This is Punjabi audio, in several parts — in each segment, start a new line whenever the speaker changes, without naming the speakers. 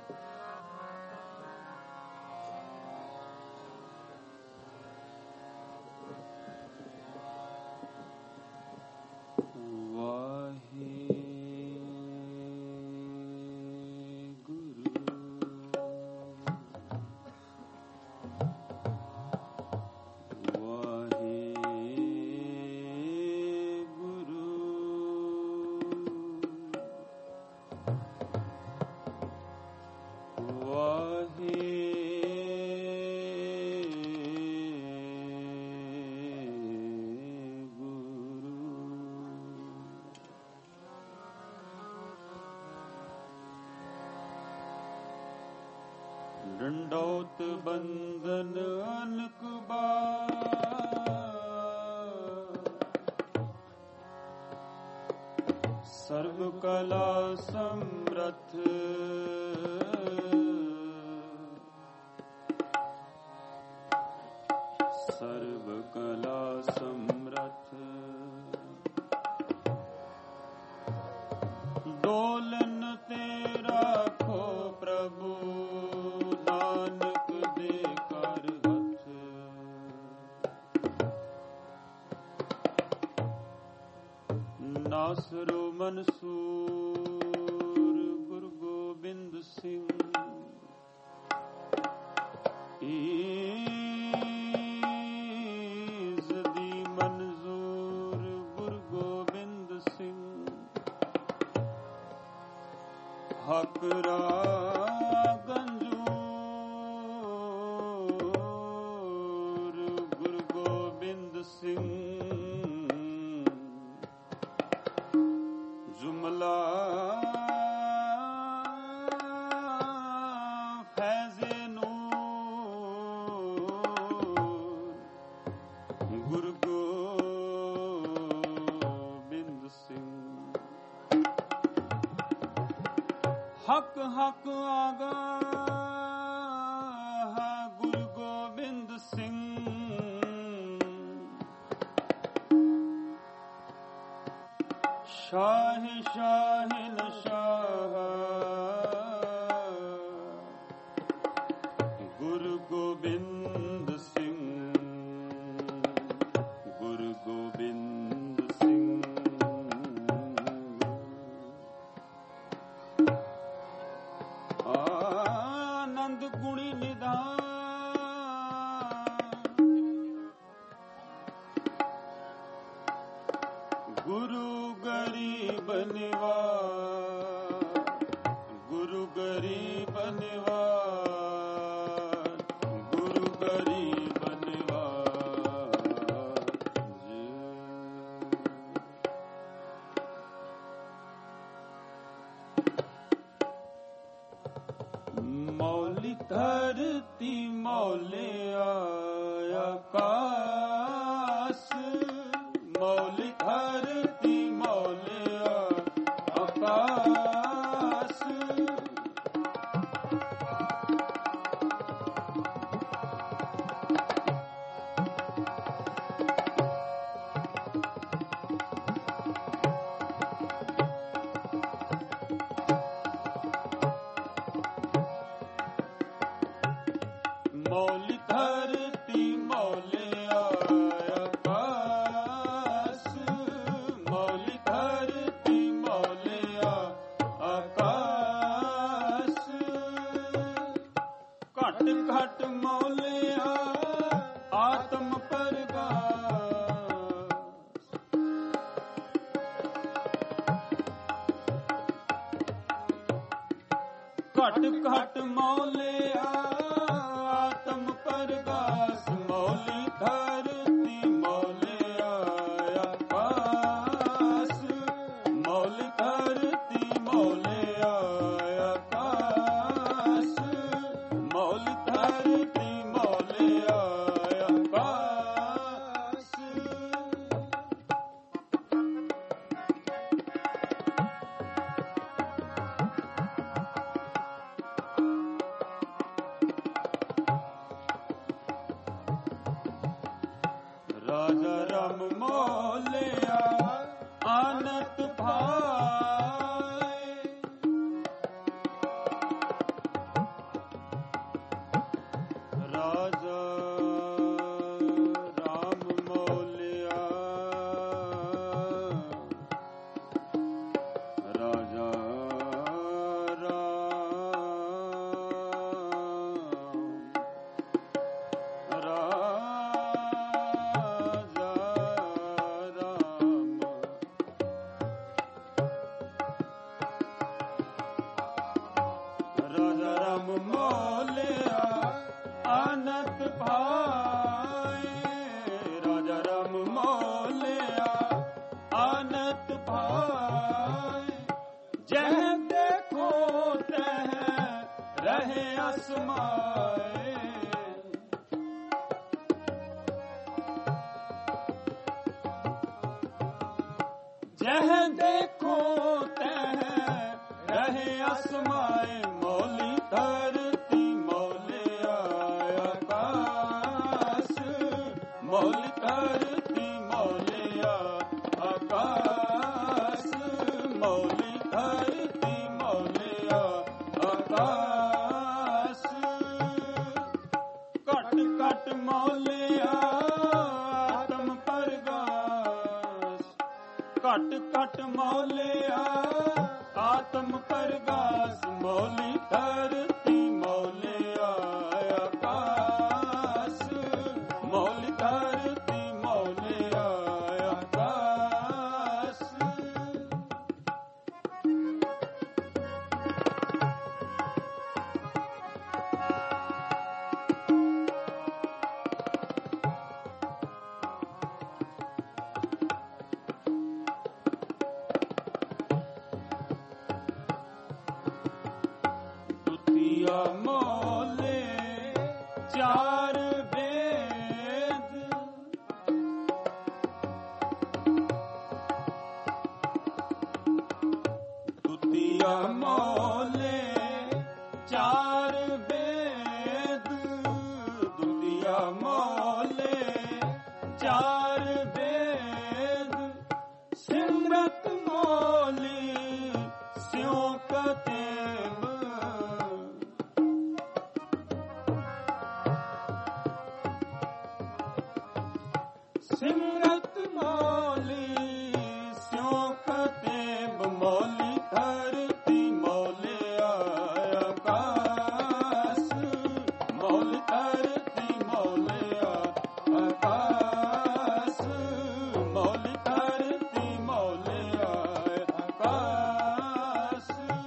ਡੰਡੌਤ ਬੰਦਨ ਅਨਕ ਬਾਰ, ਸਰਬ ਕਲਾ ਸਮਰਥ ਸਰਬ ਕਲਾ ਸਮਰਥ। ਡੋਲਨ ਤੇ ਰਾਖੋ ਪ੍ਰਭੂ, ਨਾਨਕ ਦੇ ਕਰ ਹੱਥ। ਨਾਸਰੋ ਮਨਸੂਰ ਗੁਰੂ ਗੋਬਿੰਦ ਸਿੰਘ, ਈਜ਼ ਦੀ ਮਨਜ਼ੂਰ ਗੁਰੂ ਗੋਬਿੰਦ ਸਿੰਘ। ਹਕ ਗੰਜੂਰ ਗੁਰੂ ਗੋਬਿੰਦ ਸਿੰਘ। ਜੁਮਲਾ ਫੈਜ਼ੇ ਨੂਰ ਗੁਰੂ ਗੋਬਿੰਦ ਸਿੰਘ। ਹਕ ਹਕ ਆਗਾ ਗੁਰੂ ਗੋਬਿੰਦ ਸਿੰਘ। ਸ਼ਾਹ ਸ਼ਾਹਿਨ ਸ਼ਾਹ ਗੁਰੂ ਗੋਬਿੰਦ ਸਿੰਘ, ਗੁਰੂ ਗੋਬਿੰਦ ਸਿੰਘ। ਆਨੰਦ ਗੁਣੀ ਨਿਧਾਨ ਗੁਰੂ ਗਰੀਬ ਨਿਵਾਜ, ਗੁਰੂ ਗਰੀਬ ਨਿਵਾਜ, ਗੁਰੂ ਗਰੀਬ ਨਿਵਾਜ। ਮੌਲੀ ਧਰਤੀ ਮੌਲਿਆ ਆਕਾਸ, ਮੌਲੀ ਧਰਤੀ ਮੌਲਿਆ ਆਕਾਸ। ਮੌਲੀ ਧਰਤੀ ਮੌਲਿਆ ਆਕਾਸ, ਮੌਲੀ ਧਰਤੀ ਮੌਲਿਆ ਆਕਾਸ। ਘਟ ਘਟ ਮੌਲਿਆ ਆਤਮ ਪ੍ਰਗਾਸ। ਘਟ ਘਟ ਮੌਲਿਆ ਆਤਮ ਪ੍ਰਗਾਸ। ਮੌਲੀ ਧਰਤੀ ਮੌਲਿਆ ਆਕਾਸ, ਮੌਲੀ ਧਰਤੀ ਮੌਲਿਆ ਆਕਾਸ, ਮੌਲੀ ਧਰਤੀ ਮੌਲਿਆ ਆਕਾਸ। ਰਾਜਾ ਰਾਮ ਮੌਲਿਆ ਆਨੰਦ ਭਾਏ, राम मोलिया आनत भाए राजा राम मोलिया आनत भाए जह देखो तह रहे असमाए जह देखो तह रहे असमाए मौली धरती मौले आकाश मौली धरती मौले आकाश मौली धरती मौले आकाश कट कट मौले आत्म परगास कट कट मौलिया आत्म परगास मौली धरती मौलिया आकाश मौली धरती मौलिया आकाश मोले चार वेद द्वितीय मोले चार वेद द्वितीय मोले चार वेद सिमरत मोली स्यों कतेब सिमरत मौली स्यों कतेब मौली धरती मौले आकाश मौली धरती मौले आकाश मौली धरती मौले आकाश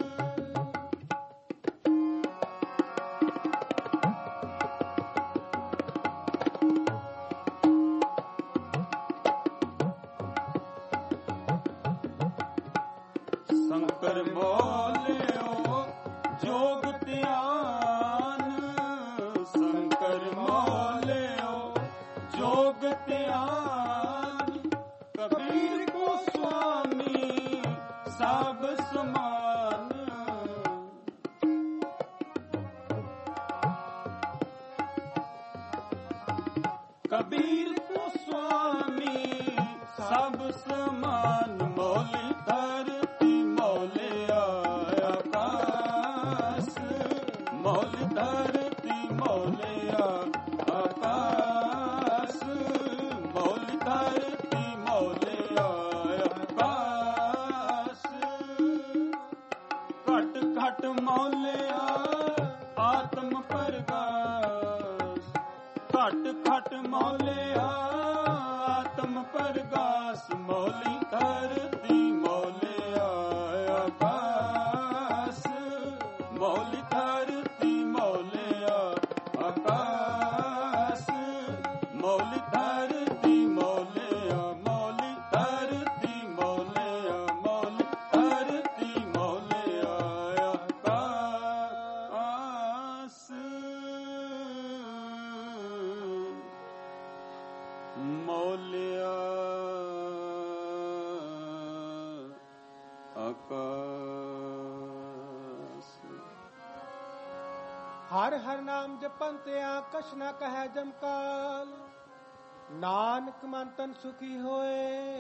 शंकर मोलियो जोग ध्यान शंकर मोलियो जोग ध्यान कबीर को स्वामी सब समान कबीर को स्वामी सब समान मौली धरती मौले आकाश मौली धरती मौले आकाश मौली धरती मौले आकाश घट घट मौले आत्म परगास घट घट मौले आत्म परगास मौली धरती मौले आकाश मौली धरती मौले आकाश मौली धरती मौले मौली धरती मौले मौली धरती मौले आकाश मौलिया आकाश
हर हर नाम जपंत कछ न कह जमकाल नानक मंतन सुखी होए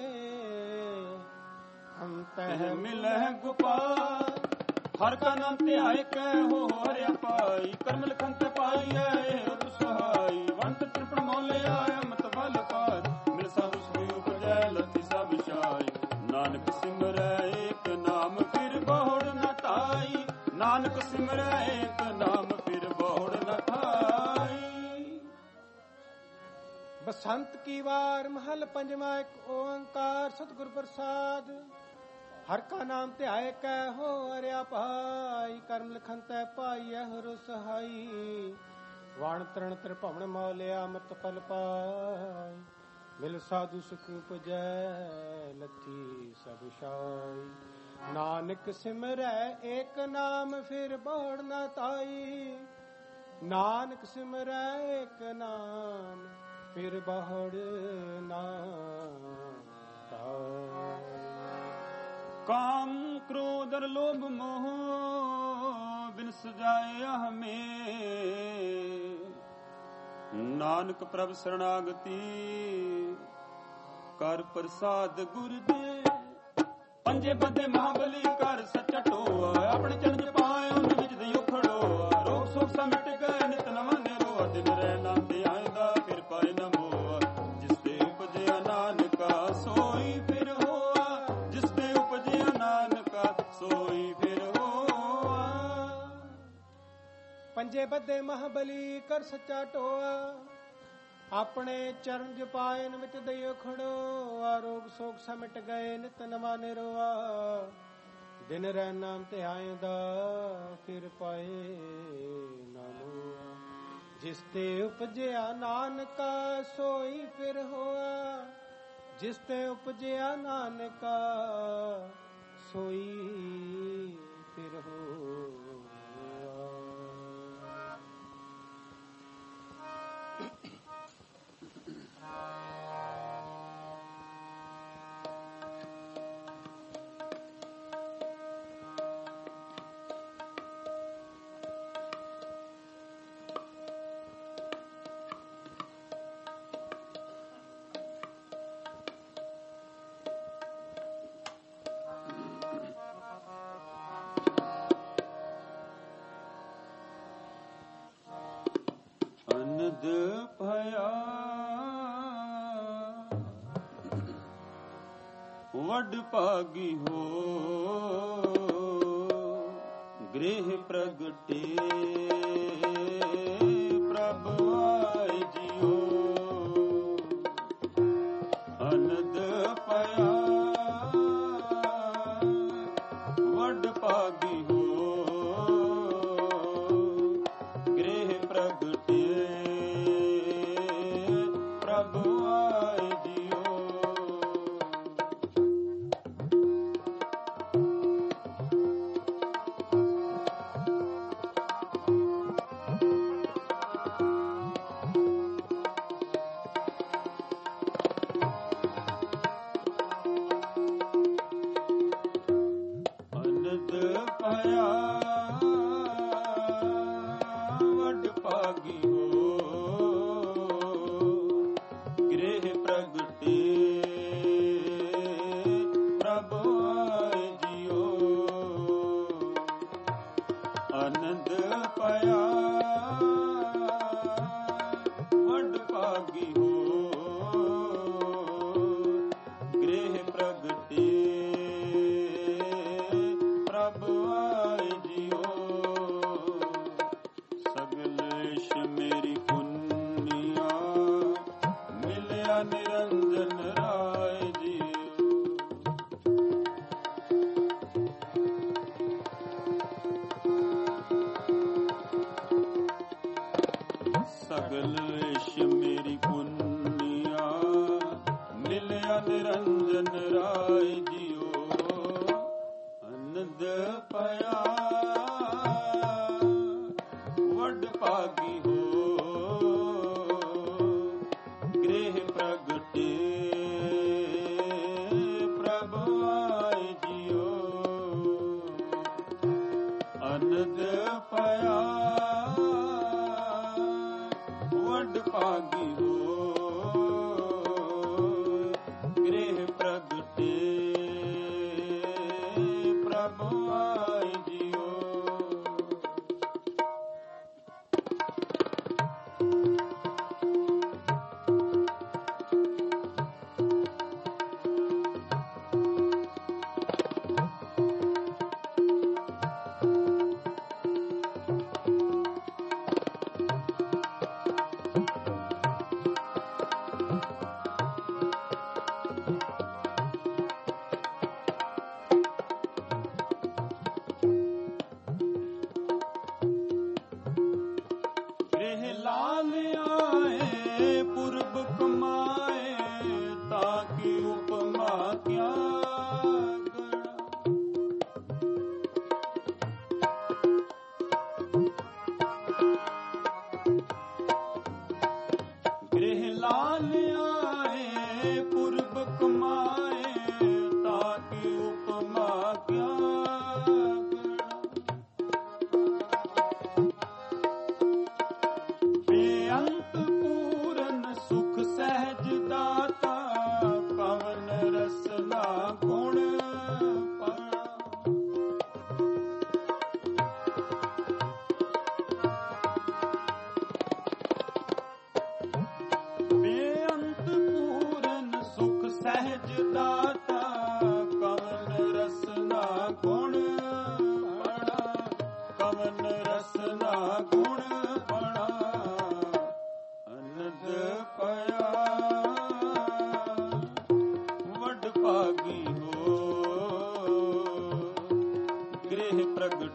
हम तह
मिलह गोपाल हर का नाम ते आए कह हो हरिया पाई कर्म लखन ते पाई आए तो सहाई वंत त्रिपण मौले आया मत बल पार मिल साधु सुई उपजय लति सब शाई नानक सिमरै एक नाम फिर बहुड़ न ताई नानक सिमरै एक नाम फिर बहुड़ न थाई
बसंत की वार महल पंजमा एक ओंकार सतगुर प्रसाद ਹਰ ਕਾ ਨਾਮ ਧਿਆਏ ਕੈ ਹੋ ਹਰਿਆ ਭਾਈ, ਕਰਮ ਲਿਖਨ ਤੈ ਪਾਈਐ ਹਰੁ ਸਹਾਈ। ਵਣ ਤ੍ਰਣ ਤ੍ਰਿਭਵਨ ਮੌਲਿਆ ਅੰਮ੍ਰਿਤ ਫਲ ਪਾਈ, ਮਿਲ ਸਾਧੂ ਸੁਖ ਉਪਜੈ ਲੱਥੀ ਸਭ ਛਾਈ। ਨਾਨਕ ਸਿਮਰੈ ਏਕ ਨਾਮ ਫਿਰ ਬਹੁੜ ਨ ਤਾਈ, ਨਾਨਕ ਸਿਮਰੈ ਏਕ ਨਾਮ ਫਿਰ ਬਹੁੜ ਨਾ ਤਾਈ।
ਕਾਮ ਕ੍ਰੋਧ ਅਰ ਲੋਭ ਮੋਹ ਬਿਨ ਸਜਾਇਆ ਹਮੇ, ਨਾਨਕ ਪ੍ਰਭ ਸਰਣਾਗਤੀ ਕਰ ਪ੍ਰਸਾਦ ਗੁਰ ਦੇ। ਪੰਜੇ ਬੰਦੇ ਮਹਾਬਲੀ ਕਰ ਸੱਚਾ ਟੋਆ, ਆਪਣੇ ਚਰਨ ਚ ਪਾਏ ਉਹਨ ਵਿੱਚ ਦਿਓ ਖੜੋਆ। ਰੋਗ ਸੋਗ ਸਾ ਮਿਟ ਗਏ ਨਿਤ ਨਵਾਂ ਨਿਰੋਆ, ਦਿਨ ਰਹਿ ਨਾ ਤੇ ਆਇਂਦਾ ਫਿਰ ਪਾਏ ਨਾ ਮੋਆ। ਜਿਸ ਤੇ ਉਪਜਿਆ ਨਾਨਕਾ ਸੋਈ ਫਿਰ ਹੋਆ, ਜਿਸ ਤੇ ਉਪਜਿਆ ਨਾਨਕਾ ਸੋਈ ਫਿਰ ਹੋਆ।
ਪੰਜੇ ਬੱਦੇ ਮਹਾਬਲੀ ਕਰ ਸੱਚਾ ਟੋਆ, ਆਪਣੇ ਚਰਨ ਜਪਾਇਨ ਵਿੱਚ ਦਈਓ ਖੜੋਆ। ਰੋਗ ਸੋਗ ਸਮਟ ਗਏ ਨਿਤ ਨਵਾਂ ਨਿਰੋਆ, ਦਿਨ ਰਹਿ ਨਾਮ ਧਿਆਇਂਦਾ ਫਿਰ ਪਾਏ ਨਾ ਮੋਆ। ਜਿਸ ਤੇ ਉਪਜਿਆ ਨਾਨਕਾ ਸੋਈ ਫਿਰ ਹੋਆ, ਜਿਸ ਤੇ ਉਪਜਿਆ ਨਾਨਕਾ ਸੋਈ ਫਿਰ ਹੋਆ।
ਅਨੰਦ ਭਇਆ ਵੱਡ ਭਾਗੀ ਹੋ, ਗ੍ਰਹਿ ਪ੍ਰਗਟੇ ਪ੍ਰਭ ਆਏ ਜੀਓ। ਅਨੰਦ ਭਇਆ ਵੱਡ ਭਾਗੀ ਹੋ, ਗ੍ਰਹਿ ਪ੍ਰਗਟੇ ਪ੍ਰਭ ਆਏ ਜੀਓ। ਅਨੰਦ ਭਇਆ ਵੱਡ ਭਾਗੀ ਹੋ, ਗ੍ਰਹਿ ਪ੍ਰਗਟੇ ਪ੍ਰਭ ਆਏ ਜੀਓ। ਅਨੰਦ ਭਇਆ ਵੱਡ ਭਾਗੀ ਹੋ, ਗ੍ਰਹਿ ਪ੍ਰਗਟੇ ਪ੍ਰਭ ਆਏ ਜੀਓ। ਸਗਲ ਇਸ਼ ਮੇਰੀ ਪੁੰਨਿਆ ਮਿਲਿਆ ਨਿਰੰਜਨ ਰਾਏ ਜੀਓ। ਸਗਲ ਇਸ਼ ਮੇਰੀ ਪੁੰਨਿਆ ਮਿਲਿਆ ਨਿਰੰਜਨ ਰਾਏ ਜੀਓ। ਅਨੰਦ ਭਇਆ ਵੱਡ ਭਾਗੀ ਹੋ, ਗ੍ਰਹਿ ਪ੍ਰਗਟੇ ਪ੍ਰਭ ਆਏ ਜੀਓ। ਅਨੰਦ ਭਇਆ ਵੱਡ ਭਾਗੀ ਹੋ, ਗ੍ਰਹਿ ਪ੍ਰਗਟੇ ਪ੍ਰਭ ਆਏ ਜੀਓ।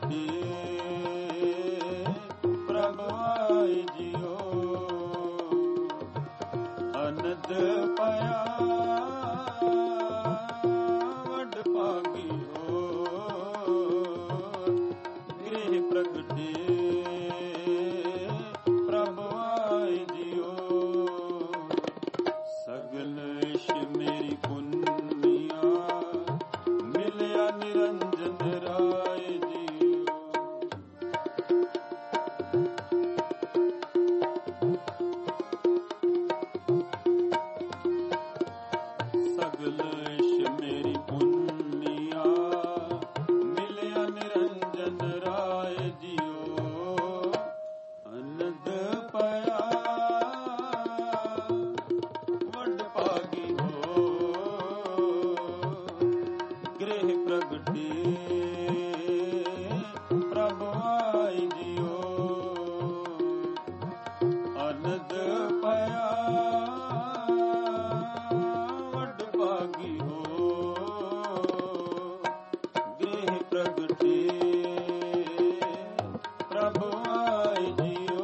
ਪ੍ਰਗਟੇ ਪ੍ਰਭ ਆਏ ਜਿਉ ਅਨੰਦ ਪਿਆ ਵੱਡ ਭਾਗੀ ਹੋ ਗ੍ਰਹਿ ਪ੍ਰਗਟੇ ਪ੍ਰਭ ਆਏ ਜਿਉ ਸਗਲ ਇਸ਼ ਮੇਰੀ ਪੁੰਨੀਆ ਮਿਲਿਆ ਨਿਰੰਜਨ ਰਾਏ ਜੀਉ ਸਗਲ ਇਸ਼ ਮੇਰੀ ਪੁੰਨੀਆ ਮਿਲਿਆ ਨਿਰੰਜਨ ਰਾਏ ਜੀਉ ਅਨੰਦ ਪਿਆ ਵੱਡ ਭਾਗੀ ਹੋ ਗ੍ਰਹਿ ਪ੍ਰਗਟੇ ਪ੍ਰਭ ਆਏ ਜਿਉ ਅਨੰਦ ਪਿਆ ਵੱਡ ਭਾਗੀ ਹੋ ਗ੍ਰਹਿ ਪ੍ਰਗਟੇ ਪ੍ਰਭ ਆਏ ਜਿਉ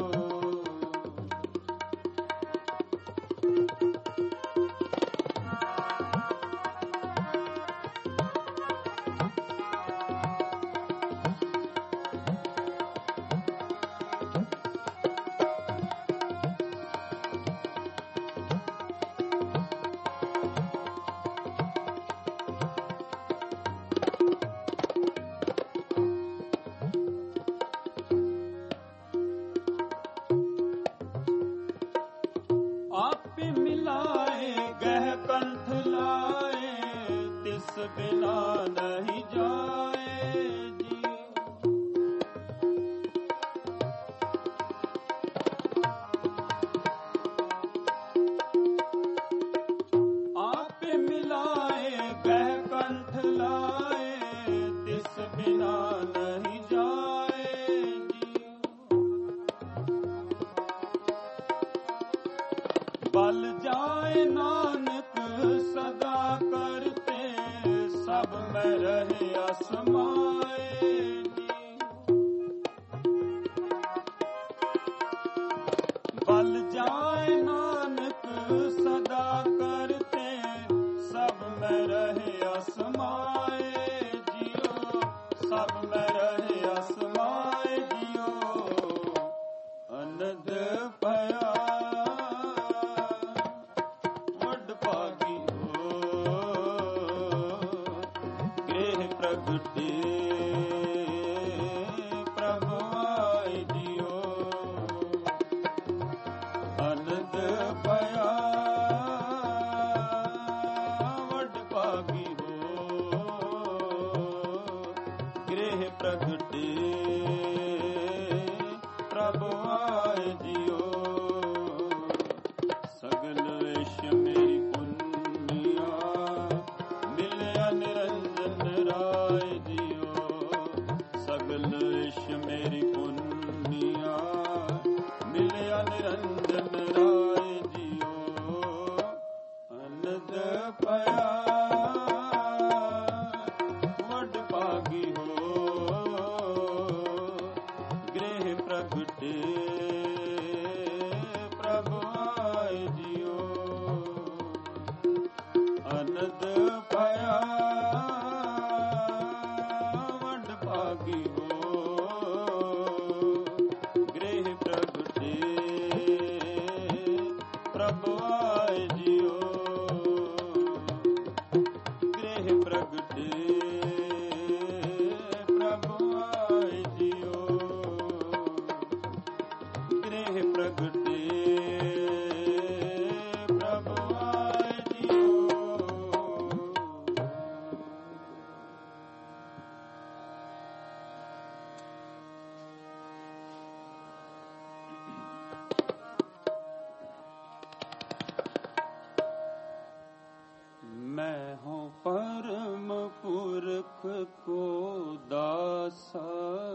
ਆਪੇ ਮਿਲਾਏ ਗਹਿ ਕੰਠ ਲਾਏ ਤਿਸ ਬਿਨਾ ਨਹੀਂ ਜਾਏ ਜੀ ਆਪੇ ਮਿਲਾਏ ਗਹਿ ਕੰਠ ਲਾਏ ਤਿਸ ਬਿਨਾ ਨਹੀਂ ਜਾਏ ਜੀ ਬਲ ਜਾਏ ਨਾਨਕ ਸਦਾ ਕਰਤੇ ਸਭ ਮੈਂ ਰਹੇ ਅਸਮਾਏ ਜੀ ਬਲ ਜਾਏ ਨਾਨਕ ਸਦਾ ਕਰਤੇ ਸਭ ਮੈਂ ਰਹੇ ਅਸਮਾਏ ਜਿਉ ਸਭ ਮੈਂ ਰਹੇ ਅਸਮਾਏ ਜਿਉ ਅਨੰਦ ਪਿਆ ਵੱਡ ਭਾਗੀ ਹੋ ਗ੍ਰਹਿ ਪ੍ਰਗਟੇ ਪ੍ਰਭ ਆਏ ਜਿਉ ਅਨੰਦ ਪਿਆ ਵੱਡ ਭਾਗੀ ਹੋ ਗ੍ਰਹਿ ਪ੍ਰਗਟੇ ਪ੍ਰਭ ਆਏ ਜਿਉ ਸਗਲ ਇਸ਼ ਮੇਰੀ ਪੁੰਨੀਆ ਮਿਲਿਆ ਨਿਰੰਜਨ ਰਾਏ ਜਿਉ ਸਗਲ ਇਸ਼ ਮੇਰੀ ਪੁੰਨੀਆ ਮਿਲਿਆ ਨਿਰੰਜਨ ਰਾਏ ਜਿਉ ਅਨੰਦ ਪਿਆ ਵੱਡ ਭਾਗੀ ਹੋ ਗ੍ਰਹਿ ਪ੍ਰਗਟੇ ਪ੍ਰਭ ਆਏ ਜਿਉ ਅਨੰਦ ਪਿਆ ਵੱਡ ਭਾਗੀ ਹੋ ਗ੍ਰਹਿ ਪ੍ਰਗਟੇ ਪ੍ਰਭ ਆਏ ਜਿਉ ਗ੍ਰਹਿ ਪ੍ਰਗਟੇ ਪ੍ਰਭ ਆਏ ਜਿਉ ਗ੍ਰਹਿ ਪ੍ਰਗਟੇ ਪ੍ਰਭ ਆਏ ਜਿਉ मैं हूँ परम पुरख को दासा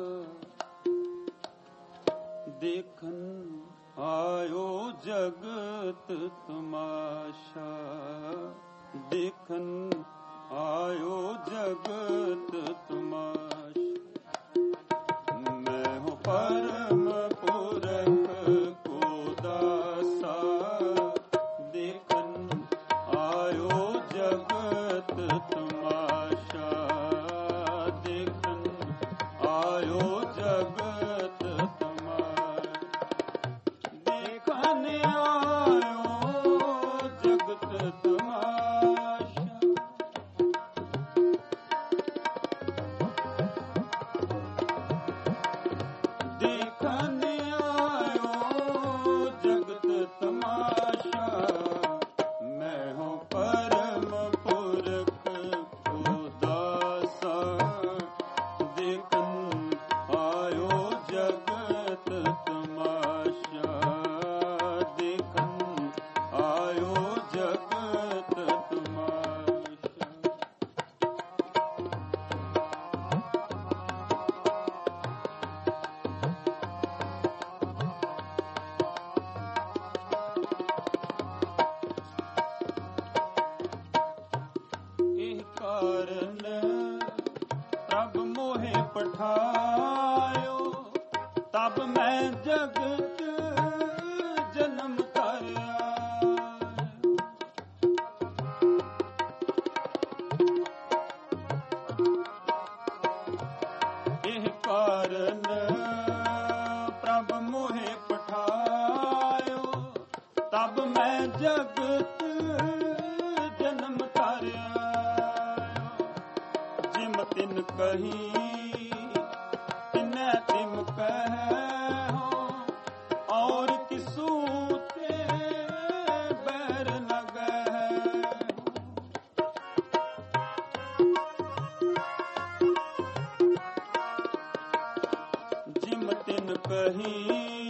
देखन आयो जगत तमाशा देखन आयो जगत तमाशा आयो जगत तमाशा, देखन आयो जगत तमाशा। देखन आयो जगत तमाशा, मैं हूँ परम पुरख को दासा। देखन आयो जगत तमाशा, देखन आयो जगत तमाशा। इह कारण प्रभ मोहे पठायो, तब मैं जगत जन्म धरया। इह कारण प्रभ मोहे पठायो, तब मैं जगत जन्म धरया। जिम तिन कही तिनै तिम कहो, और किसू ते बैर न गहो। जिम तिन कही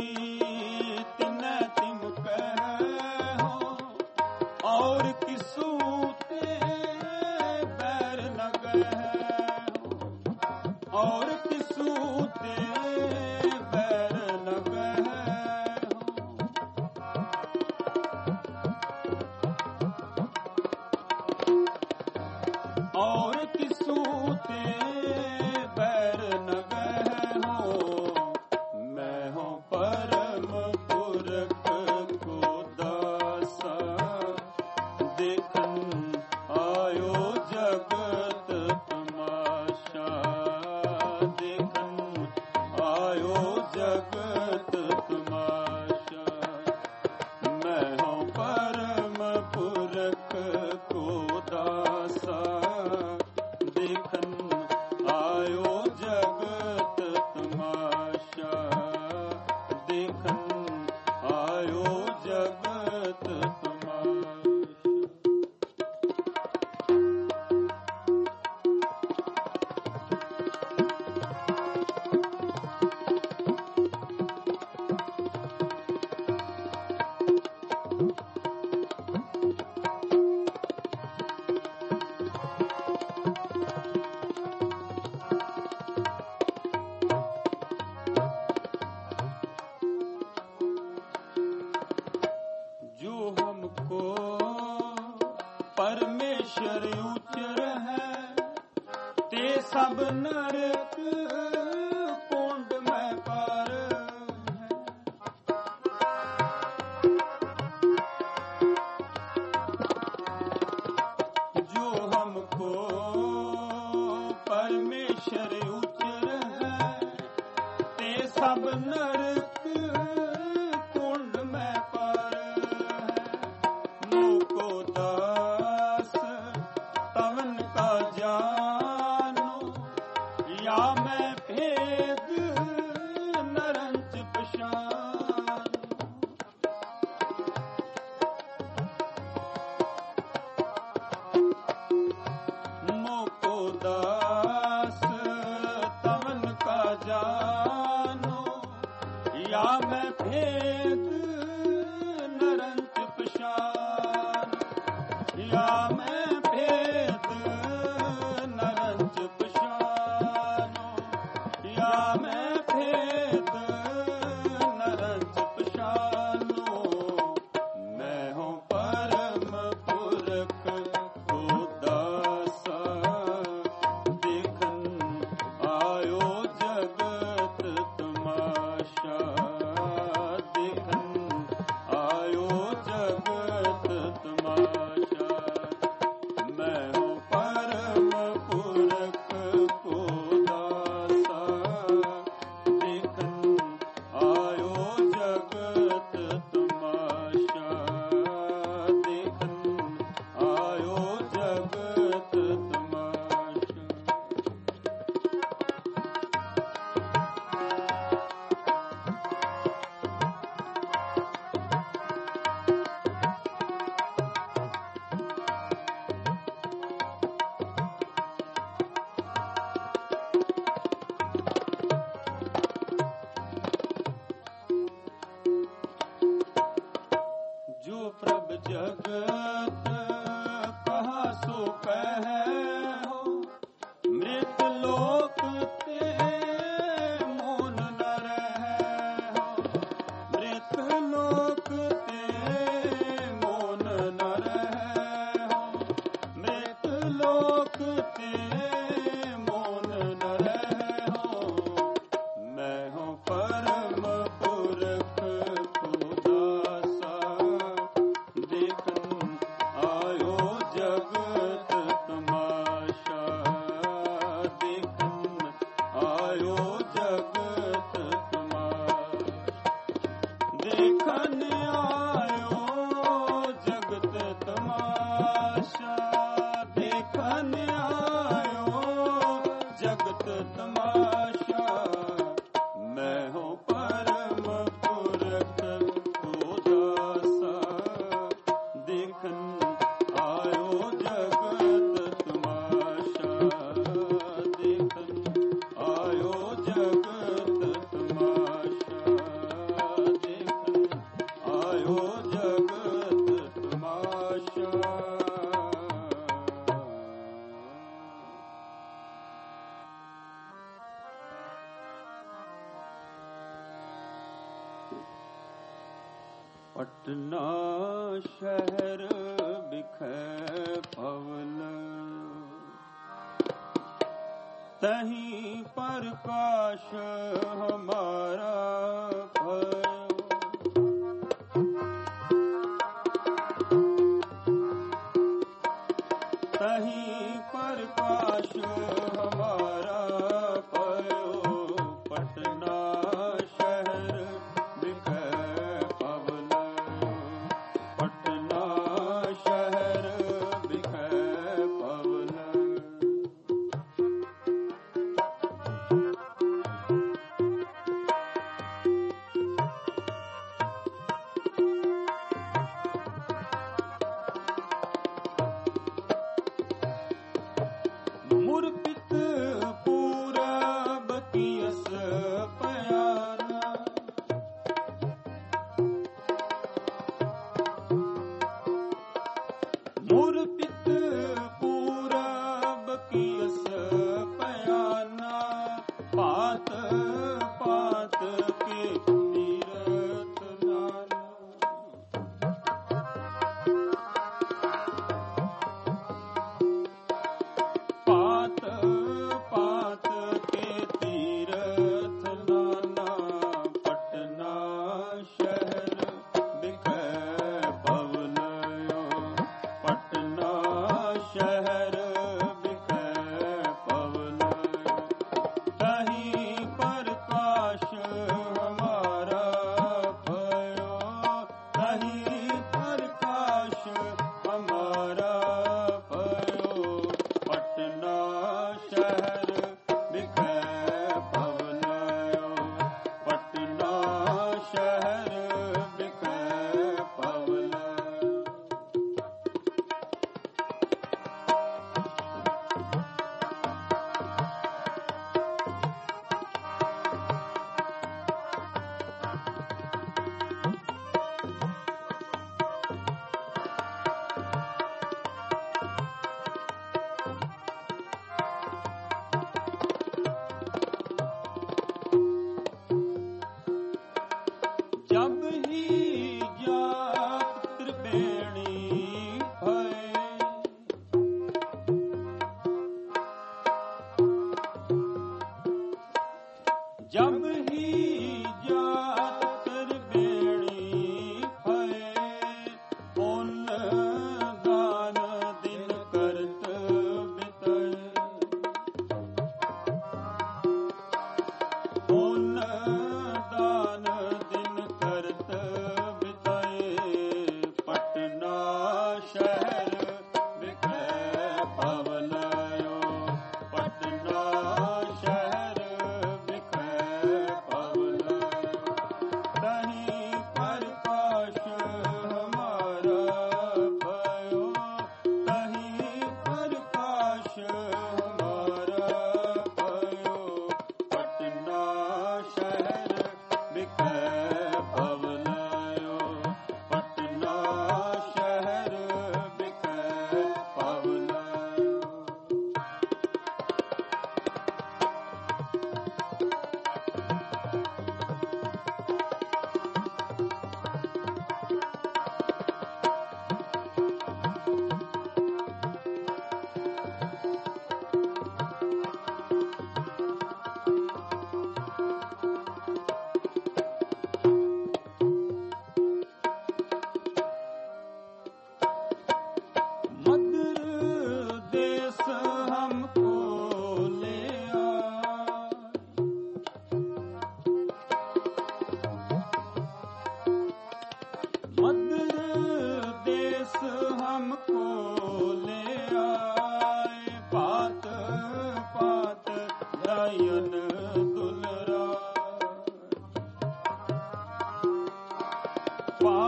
तिनै तिम कहो, और किसू ते बैर न गहो, और किसू ते बैर न गहो। और किसू ते बैर न गहो, मैं हूँ परम पुरख को दासा। देखन आयो जगत तमाशा, देखन आयो जगत तमाशा। मैं हूँ परम पुरख को दासा, देखन आयो जगत तमाशा, देखन आयो जगत तमाशा। जो हमको परमेश्वर उच्चर है, ते सब नरक कुंड में पार है। जो हमको परमेश्वर उच्चर है, ते सब नरक कुंड में पार है। मुको दास तवन का जानो, या मैं भेद नरंच पशानो। मोको दास तवन का जानो, या मैं भेद नरंच पशानो। या मैं भेद नरंच पशानो, या मैं भेद नरंच पशानो। मैं हूँ परम पुरख को दासा, देखन आयो जगत तमाशा, देखन आयो जगत तमाशा। मैं हूँ परम पुरख को दासा, देखन आयो जगत तमाशा, देखन आयो जगत तमाशा। मैं हूँ परम पुरख को दासा, देखन आयो जगत तमाशा, देखन आयो जगत तमाशा, देखन आयो जगत तमाशा। पटना शहर बिखै पवन, तहीं प्रकाश हमारा भयो। तहीं प्रकाश हमारा भयो, पटना शहर बिखै पवन, पटना शहर बिखै पवन। मुरपित पूरब कियस पयाना, मुरपित पूरब कियस पयाना। पात पात के तीरथ नाना, पात पात के तीरथ नाना। पटना शहर बिखै पवन, पटना शहर बिखै पवन। तहीं प्रकाश हमारा भयो, तहीं प्रकाश हमारा भयो। पटना शहर बिखै पवन, पटना शहर बिखै पवन। जब ही जात त्रिवेणी भय, जब ही जात त्रिवेणी भय। पुण्य दान दिन करत बितय, पुण्य दान दिन करत बितय। पटना शहर बिखै पवन, पटना शहर बिखै पवन।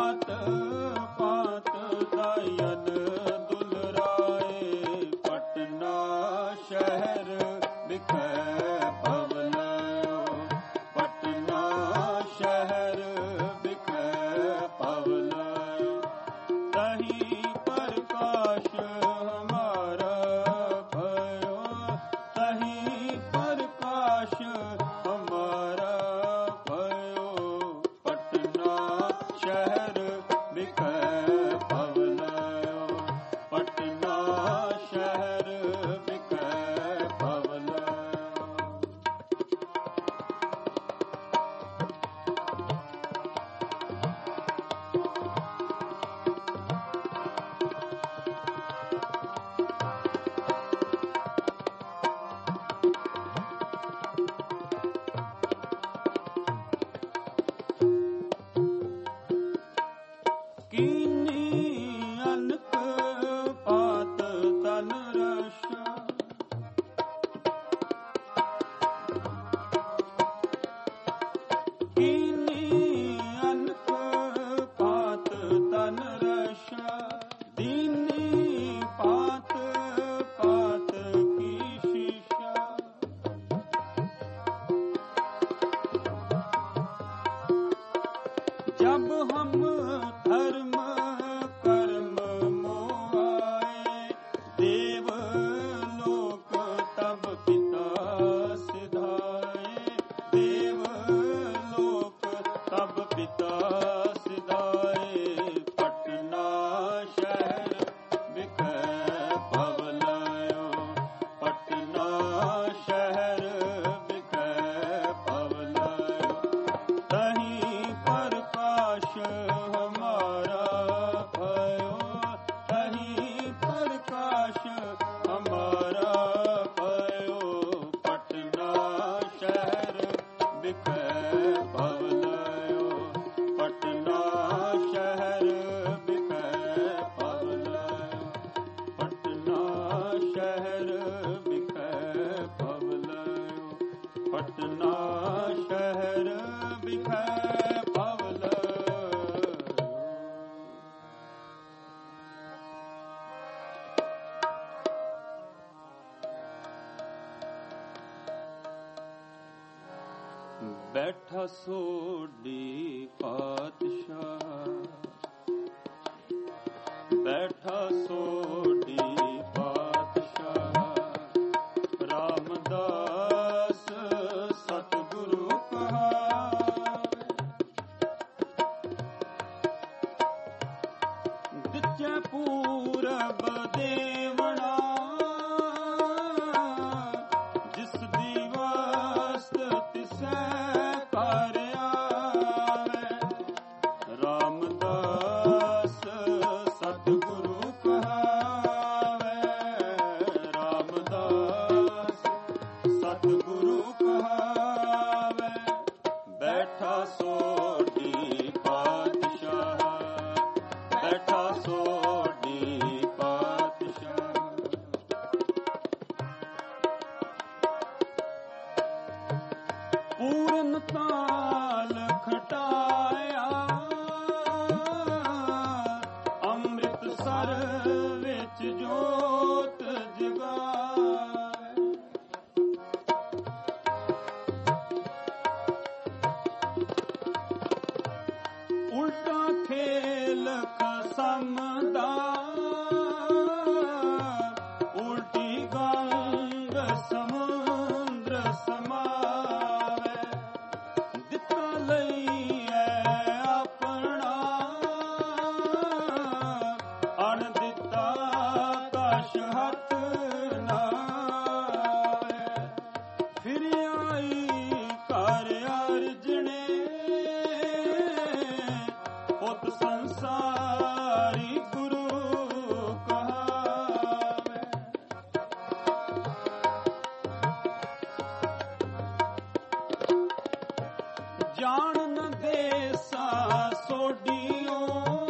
ਪਾਤ ਪਾਤ ਦਾਇਨ ਦੁਲਰਾਏ, ਪਟਨਾ ਸ਼ਹਿਰ ਵਿਖੇ ਪਵਨਿਓ, ਪਟਨਾ ਸ਼ਹਿਰ ਵਿਖੇ ਪਵਨਿਓ। ਤਹੀਂ ਪ੍ਰਕਾਸ਼ ਹਮਾਰਾ ਭਇਓ, ਤਹੀਂ ਪ੍ਰਕਾਸ਼ ਹਮਾਰਾ ਭਇਓ, ਪਟਨਾ ਸ਼ਹਿਰ ਵਿਖੇ ਪਵਨਿਓ, ਪਟਨਾ ਸ਼ਹਿਰ ਵਿਖੇ ਪਵਨਿਓ। ਕੀਨੀ ਅਨਕ ਪਾਤ ਤਨ ਰਸ਼ਾ, ਕੀਨੀ ਅਨਕ ਪਾਤ ਤਨ ਰਸ਼ਾ, ਦੀਨੀ ਪਾਤ ਪਾਤ ਕੀ ਸ਼ੀਸ਼ਾ। जब हम धर्म कर्म मोहाए, देव लोक तब पिता सिधाए, देव लोक तब पिता सिधाए। पटना शहर विखे पवनयो, पटना शहर विखे पवनयो। तहीं प्रकाश हमारा भयो, तहीं प्रकाश हमारा भयो, पटना शहर विखे पवनयो, पटना शहर विखे पवनयो, पटना शहर विखे पवनयो, पटना शहर विखे पवनयो। बैठा सोडी पातशाह, बैठा सोडी पातशाह, रामदास सतगुरु कहावे। दिचे पूरब देवना, जिस दी वास्त तिसै कर आवे। रामदास सतगुरु कहावे, रामदास सतगुरु कहावे। बैठा सोडी पातशाह, बैठा सोडी पातशाह। पूਰਨ ਤਾਲ ਖਟਾਇਆ, ਅੰਮ੍ਰਿਤਸਰ ਵਿੱਚ ਜੋਤ ਜਗਾਏ। ਉਲਟਾ ਖੇਲ ਖਸਮ ਦਾ, ਉਲਟੀ ਗੰਗ ਸਮੁੰਦਰ ਸਮਾਵੇ। ਦਿੱਤਾ ਲਈਐ ਆਪਣਾ, ਅਣ ਦਿੱਤਾ ਕਛ ਹੱਥ ਨਾ ਆਵੇ। ਫਿਰ ਆਈ ਘਰ ਅਰਜਣੇ, ਪੁੱਤ ਸੰਸਾਰੀ ਗੁਰੂ ਕਹਾਵੇ। ਜਾਣ ਨ ਦੇਸਾ ਸੋਡੀਓ,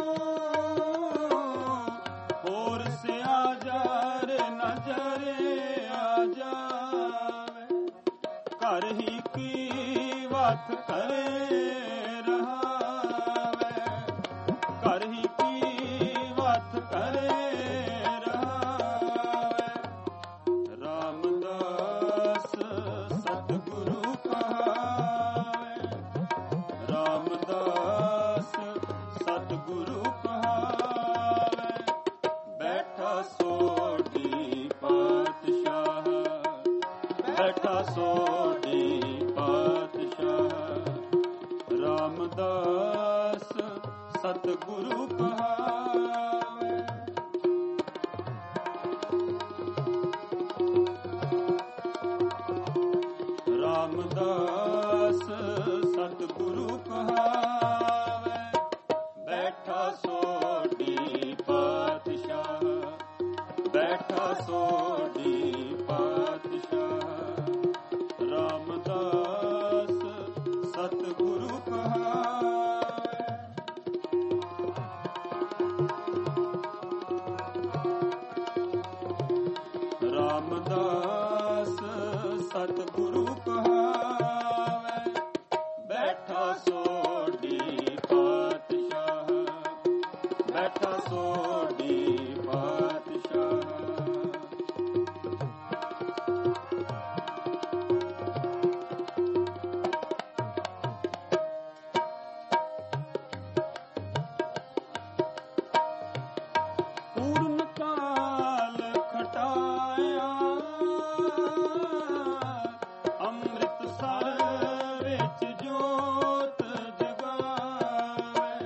ਹੋਰ ਸਿਆ ਜਰ ਨਜ਼ਰ ਆ ਜਾਵੇ। ਘਰ ਹੀ ਕੀ ਵਤ ਕਰੇ ਰਹਾਵੇ। ਰਾਮਦਾਸ ਸਤਿਗੁਰੂ ਕਹਾਵੇ। ਰਾਮਦਾਸ ਸਤਿਗੁਰੂ ਕਹਾਵੇ। ਬੈਠਾ ਸੋਢੀ ਪਾਤਸ਼ਾਹ, ਬੈਠਾ ਸੋਢੀ ਪਾਤਸ਼ਾਹ। ਰਾਮਦਾਸ ਸਤਿਗੁਰੂ ਕਹਾਵੇ। ਰਾਮਦਾਸ ਸਤਿਗੁਰੂ ਕਹਾਵੇ। ਬੈਠਾ ਸੋਢੀ ਪਾਤਸ਼ਾਹ, ਬੈਠਾ ਸੋਢੀ ਪਾਤਸ਼ਾਹ। ਪੂਰਨ ਕਾਲ ਖਟਾਇਆ ਅੰਮ੍ਰਿਤਸਰ ਵਿੱਚ ਜੋਤ ਜਗਾਵੇ।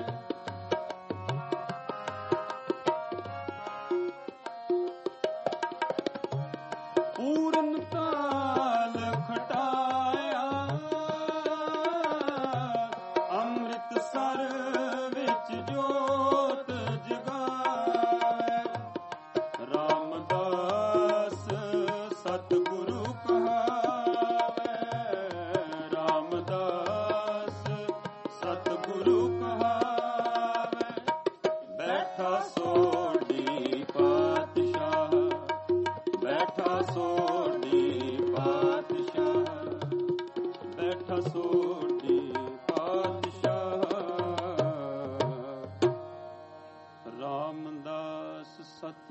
ਪੂਰਨ ਕਾਲ ਖਟਾਇਆ ਅੰਮ੍ਰਿਤਸਰ ਵਿੱਚ ਜੋਤ ਜਗਾਵੇ। ਰਾਮਦਾਸ ਸਤਿਗੁਰੂ ਕਹਾਵੇ। ਰਾਮਦਾਸ ਸਤਿਗੁਰੂ ਕਹਾਵੇ। ਬੈਠਾ ਸੋਢੀ ਪਾਤਸ਼ਾਹ, ਬੈਠਾ ਸੋਢੀ ਪਾਤਸ਼ਾਹ। ਬੈਠਾ ਸੋਢੀ ਪਾਤਸ਼ਾਹ। ਰਾਮਦਾਸ ਸਤ